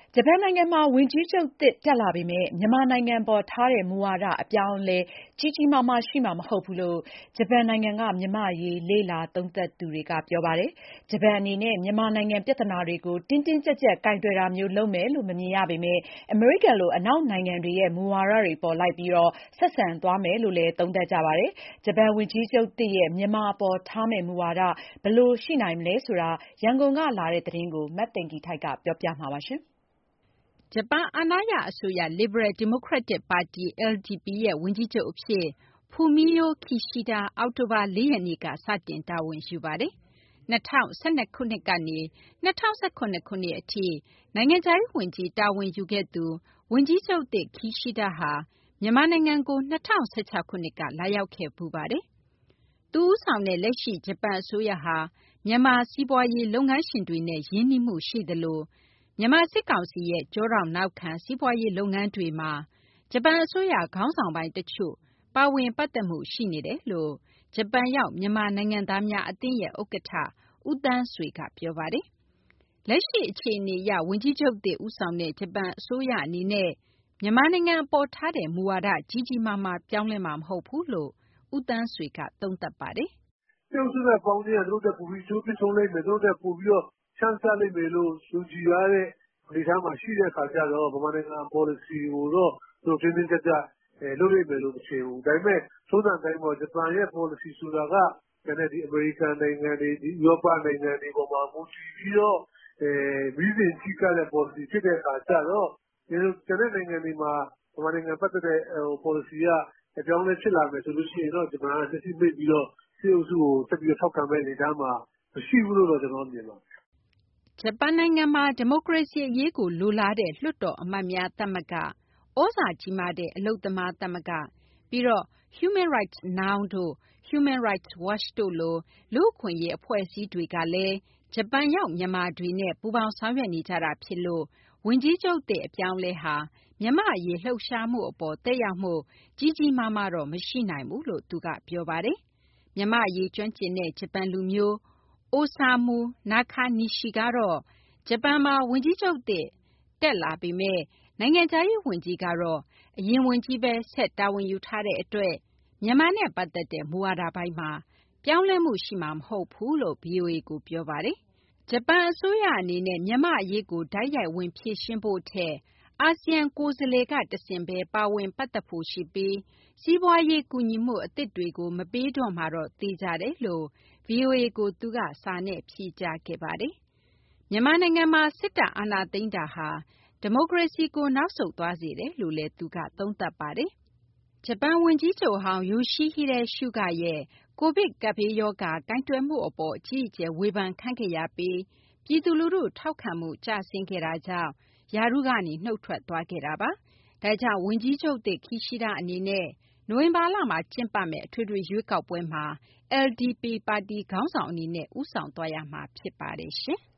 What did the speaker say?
ဂျပန်နိုင်ငံမှာဝန်ကြီးချုပ်သစ်တက်လာပေမယ့်မြန်မာနိုင်ငံအပေါ်ထားတဲ့မူဝါဒအပြောင်းအလဲကြီးကြီးမားမားရှိမှာမဟုတ်ဘူးလို့ဂျပန်နိုင်ငံကမြန်မာ့အရေးလေ့လာသုံးသပ်သူတွေကပြောပါတယ်။ဂျပန်အနေနဲ့မြန်မာနိုင်ငံပြဿနာတွေကိုတင်းတင်းကြပ်ကြပ်ကိုင်တွယ်တာမျိုးလုပ်မယ်လို့မမြင်ရပေမယ့်အမေရိကန်လိုအနောက်နိုင်ငံတွေရဲ့မူဝါဒတွေပေါ်လိုက်ပြီးဆက်ဆံသွားမယ်လို့လည်းသုံးသပ်ကြပါတယ်။ဂျပန်ဝန်ကြီးချုပ်သစ်ရဲ့မြန်မာအပေါ်ထားမယ့်မူဝါဒဘယ်လိုရှိနိုင်မလဲဆိုတာရန်ကုန်ကလာတဲ့သတင်းကိုမသိင်္ဂီထိုက်ကပြောပြမှာပါ။ဂျပန်အာဏာရအစိုးရ လစ်ဘရယ်ဒီမိုကရက်တစ်ပါတီ LDP ရဲ့ဝန်ကြီးချုပ်အဖြစ် Fumio Kishida အောက်တိုဘာ 4 ရက်နေ့ကစတင်တာဝန်ယူပါတယ်။ ၂၀၁၂ ခုနှစ်ကနေ ၂၀၁၇ ခုနှစ်အထိနိုင်ငံခြားရေးဝန်ကြီးတာဝန်ယူခဲ့သူဝန်ကြီးချုပ်သစ် Kishida ဟာမြန်မာနိုင်ငံကို၂၀၁၆ ခုနှစ်ကလာရောက်ခဲ့ဖူးပါတယ်။ သူဦးဆောင်တဲ့လက်ရှိဂျပန်အစိုးရဟာမြန်မာစီးပွားရေးလုပ်ငန်းရှင်တွေနဲ့ရင်းနှီးမှုရှိသလိုမြန်မာစစ်ကောင်စီရဲ့ကျောထောက်နောက်ခံစီးပွားရေးလုပ်ငန်းတွေမှာဂျပန်အစိုးရခေါင်းဆောင်ပိုင်းတချို့ပါဝင်ပတ်သက်မှုရှိနေတယ်လို့ဂျပန်ရောက်မြန်မာနိုင်ငံသားများအသင်းရဲ့ဥက္ကဋ္ဌဦးသန်းဆွေကပြောပါတယ်။လက်ရှိအခြေအနေအရဝန်ကြီးချုပ်သစ်ဦးဆောင်တဲ့ဂျပန်အစိုးရအနေနဲ့မြန်မာနိုင်ငံအပေါ်ထားတဲ့မူဝါဒကြီးကြီးမားမားပြောင်းလဲမှာမဟုတ်ဘူးလို့ဦးသန်းဆွေကသုံးသပ်ပါတယ်။“တရုတ်စစ်တပ်ပေါင်းခြင်းကသူတို့ထက်ပိုပြီးအကျိုးဖြစ်ထွန်းလိမ့်မယ်၊သူတို့ထက်ပိုပြီးတော့ချမ်းသာလိမ့်မယ်လို့ယုံကြည်ရတဲ့အနေအထားမှာရှိတဲ့အခါကျတော့မြန်မာနိုင်ငံပေါ်လစီကိုတော့သူတို့တင်းတင်းကြပ်ကြပ်လုပ်လိမ့်မယ်လို့မထင်ဘူး။ဒါပေမဲ့ထုံးစံအတိုင်းပေါ့ဂျပန်ရဲ့ပေါ်လစီဆိုတာကကျန်တဲ့အမေရိကန်နိုင်ငံတွေဥရောပနိုင်ငံတွေပေါ်မှာမူတည်ပြီးတော့မီးစင်ကြီးကပ်တဲ့ပေါ်လစီဖြစ်တဲ့အခါကျတော့ကျန်တဲ့နိုင်ငံတွေမှာမြန်မာနိုင်ငံပတ်သက်တဲ့ပေါ်လစီကအပြောင်းအလဲဖြစ်လာမယ်ဆိုလို့ရှိရင်တော့ဂျပန်ကမျက်စိမှိတ်ပြီးတော့စစ်အုပ်စုကိုဆက်ပြီးတော့ထောက်ခံမယ့်အနေအထားမှာမရှိဘူးလို့တော့ကျွန်တော်မြင်ပါတယ်။ ”ဂျပန်နိုင်ငံမှာဒီမိုကရေစီအရေးကိုလိုလားတဲ့လွှတ်တော်အမတ်များသမဂ္ဂ၊သြဇာကြီးမားတဲ့အလုပ်သမားသမဂ္ဂပြီးတော့ Human Rights Now တို့ Human Rights Watch တို့လိုလူ့အခွင့်အရေးအဖွဲ့အစည်းတွေကလည်းဂျပန်ရောက်မြန်မာတွေနဲ့ပူးပေါင်းဆောင်ရွက်နေကြတာဖြစ်လို့ဝန်ကြီးချုပ်သစ်အပြောင်းအလဲဟာမြန်မာ့အရေးလှုပ်ရှားမှုအပေါ်သက်ရောက်မှုကြီးကြီးမားမားတော့မရှိနိုင်ဘူးလို့သူကပြောပါတယ်။မြန်မာ့အရေးကျွမ်းကျင်တဲ့ဂျပန်လူမျိုးOsamu Nakanishi ကတော့ဂျပန်မှာဝန်ကြီးချုပ်သစ်တက်လာပေမယ့်နိုင်ငံခြားရေးဝန်ကြီးကတော့အရင်ဝန်ကြီးပဲဆက်တာဝန်ယူထားတဲ့အတွက်မြန်မာနဲ့ပတ်သက်တဲ့မူဝါဒပိုင်းမှာပြောင်းလဲမှုရှိမှာမဟုတ်ဘူးလို့ VOA ကိုပြောပါတယ်။ဂျပန်အစိုးရအနေနဲ့မြန်မာ့အရေးကိုတိုက်ရိုက်ဝင်ဖြေရှင်းဖို့ထက်အာဆီယံကိုယ်စားလှယ်ကတဆင့်ပဲပါဝင်ပတ်သက်ဖို့ရှိပြီးစီးပွားရေးကူညီမှုအသစ်တွေကိုမပေးတော့မှာတော့သေချာတယ်လို့ VOA ကိုသူကစာနဲ့ဖြေကြားခဲ့ပါတယ်။မြန်မာနိုင်ငံမှာစစ်တပ်အာဏာသိမ်းတာဟာဒီမိုကရေစီကိုနောက်ဆုတ်သွားစေတယ်လို့လည်းသူကသုံးသပ်ပါတယ်။ဂျပန်ဝန်ကြီးချုပ်ဟောင်း Yoshihide Suga ရဲ့ကိုဗစ်ကပ်ဘေးရောဂါကိုင်တွယ်မှုအပေါ်အကြီးအကျယ်ဝေဖန်ခံခဲ့ရပြီးပြည်သူလူထုထောက်ခံမှုကျဆင်းခဲ့တာကြောင့်ရာထူးကနေနုတ်ထွက်သွားခဲ့တာပါ။ဒါကြောင့်ဝန်ကြီးချုပ်သစ် Kishida အနေနဲ့နိုဝင်ဘာလမှာကျင်းပမယ့်အထွေထွေရွေးကောက်ပွဲမှာ LDP ပါတီခေါင်းဆောင်အနေနဲ့ဦးဆောင်သွားရမှာဖြစ်ပါတယ်ရှင်။